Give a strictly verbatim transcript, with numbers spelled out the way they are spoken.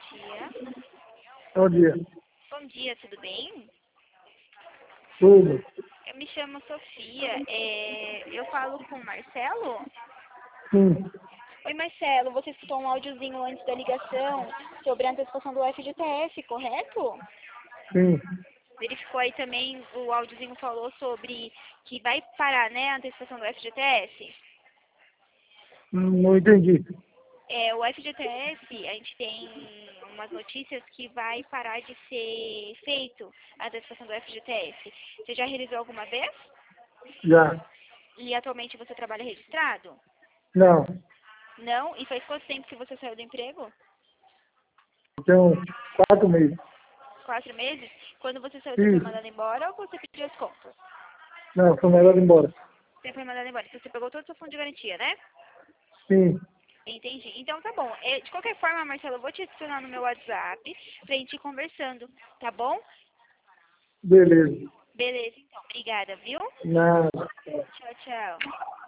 dia. Bom dia. Bom dia, tudo bem? Tudo. Eu me chamo Sofia. É, eu falo com o Marcelo? Sim. Oi, Marcelo. Você escutou um áudiozinho antes da ligação sobre a antecipação do F G T S, correto? Sim. Verificou aí também, o áudiozinho falou sobre que vai parar, né, a antecipação do F G T S? Hum, Não entendi. É, o F G T S, a gente tem umas notícias que vai parar de ser feito a antecipação do F G T S. Você já realizou alguma vez? Já. E atualmente você trabalha registrado? Não. Não? E faz quanto tempo que você saiu do emprego? Tem uns quatro meses. Quatro meses? Quando você saiu, você foi Isso. mandado embora ou você pediu as contas? Não, foi melhor ir embora. Você foi mandado embora. Então você pegou todo o seu fundo de garantia, né? Sim. Entendi. Então tá bom. É, de qualquer forma, Marcelo, eu vou te adicionar no meu WhatsApp pra gente ir conversando, tá bom? Beleza. Beleza, então. Obrigada, viu? Nada. Tchau, tchau.